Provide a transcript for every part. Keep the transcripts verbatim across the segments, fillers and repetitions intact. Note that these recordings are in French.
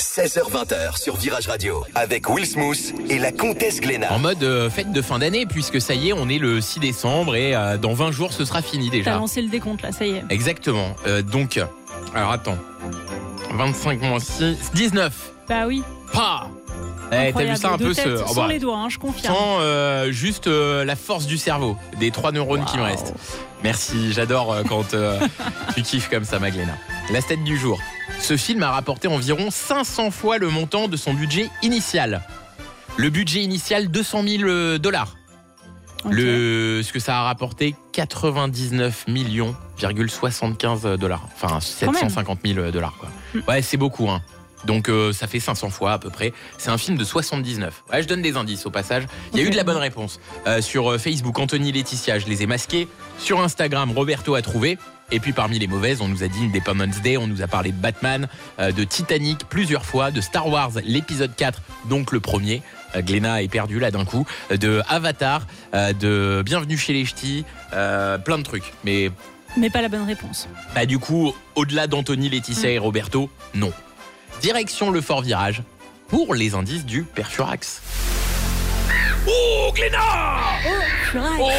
seize heures vingt sur Virage Radio avec Will Smooth et la comtesse Glénat. En mode euh, fête de fin d'année, puisque ça y est, on est le six décembre et euh, dans vingt jours, ce sera fini déjà. T'as lancé le décompte là, ça y est. Exactement. Euh, donc, alors attends. vingt-cinq moins six, dix-neuf. Bah oui. Pa Eh, t'as vu ça un de peu tête, ce... Sans oh bah, les doigts, hein, je confirme. Sans euh, juste euh, la force du cerveau, des trois neurones wow. qui me restent. Merci, j'adore euh, quand euh, tu kiffes comme ça, Magléna. La stat du jour. Ce film a rapporté environ cinq cents fois le montant de son budget initial. Le budget initial, deux cent mille dollars. Okay. Le, ce que ça a rapporté, quatre-vingt-dix-neuf millions virgule soixante-quinze dollars. Enfin, sept cent cinquante mille dollars, quoi. Mm. Ouais, c'est beaucoup, hein. Donc euh, ça fait cinq cents fois à peu près. C'est un film de soixante-dix-neuf. Ouais, je donne des indices au passage. Il y a okay. eu de la bonne réponse. Euh, sur Facebook, Anthony Laetitia, je les ai masqués. Sur Instagram, Roberto a trouvé. Et puis parmi les mauvaises, on nous a dit Independence Day, on nous a parlé de Batman, euh, de Titanic plusieurs fois, de Star Wars, l'épisode quatre, donc le premier. Euh, Glénat est perdu là d'un coup. De Avatar, euh, de Bienvenue chez les Ch'tis, euh, plein de trucs. Mais... Mais pas la bonne réponse. Bah du coup, au-delà d'Anthony Laetitia mmh. et Roberto, non. Direction le Fort Virage pour les indices du Père Furax. Oh, Glénat! Oh, Furax! Oh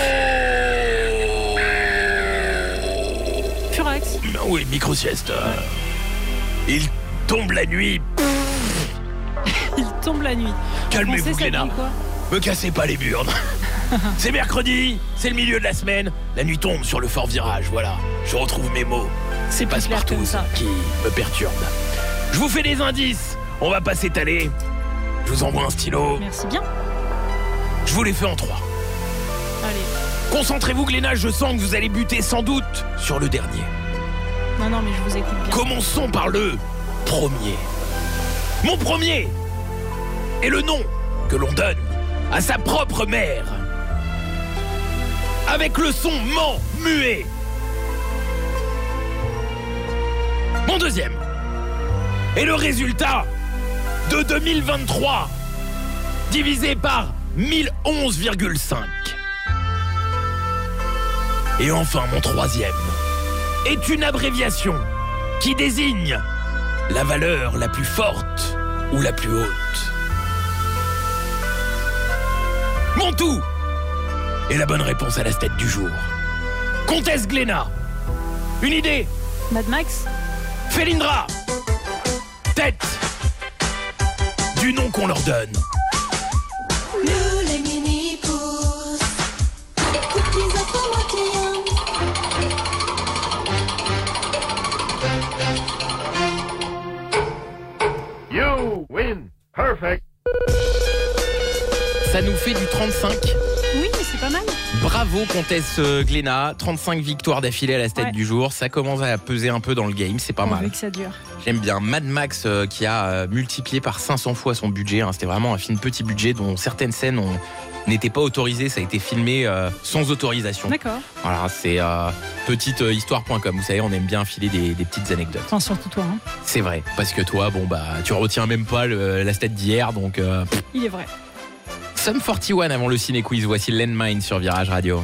Furax? Oui, micro-sieste. Ouais. Il tombe la nuit. Il tombe la nuit. Calmez-vous, Glénat. Me cassez pas les burnes. C'est mercredi, c'est le milieu de la semaine. La nuit tombe sur le Fort Virage, voilà. Je retrouve mes mots. C'est Passepartout qui me perturbe. Je vous fais des indices. On va pas s'étaler. Je vous envoie un stylo. Merci bien. Je vous les fais en trois. Allez. Concentrez-vous, Glénat, je sens que vous allez buter sans doute sur le dernier. Non, non, mais je vous écoute bien. Commençons par le premier. Mon premier est le nom que l'on donne à sa propre mère. Avec le son ment muet. Mon deuxième est le résultat de deux mille vingt-trois divisé par mille onze virgule cinq. Et enfin, mon troisième est une abréviation qui désigne la valeur la plus forte ou la plus haute. Mon tout est la bonne réponse à la stat du jour. Comtesse Glénat, une idée? Mad Max? Félindra, tête du nom qu'on leur donne. Nous les mini-pousses, écoute les informations. You win, perfect. Ça nous fait du trente-cinq. Oui, mais c'est pas mal. Bravo, Comtesse Glénat. trente-cinq victoires d'affilée à la stat ouais. du jour. Ça commence à peser un peu dans le game, c'est pas On mal. veut que ça dure. J'aime bien Mad Max euh, qui a euh, multiplié par cinq cents fois son budget. Hein. C'était vraiment un film petit budget dont certaines scènes ont, n'étaient pas autorisées. Ça a été filmé euh, sans autorisation. D'accord. Voilà, c'est euh, petite histoire point com. Vous savez, on aime bien filer des, des petites anecdotes. Enfin, surtout toi. Hein. C'est vrai, parce que toi, bon bah, tu retiens même pas le, la stat d'hier, donc. Euh, Il est vrai. Sum quarante et un avant le ciné quiz. Voici Landmine sur Virage Radio.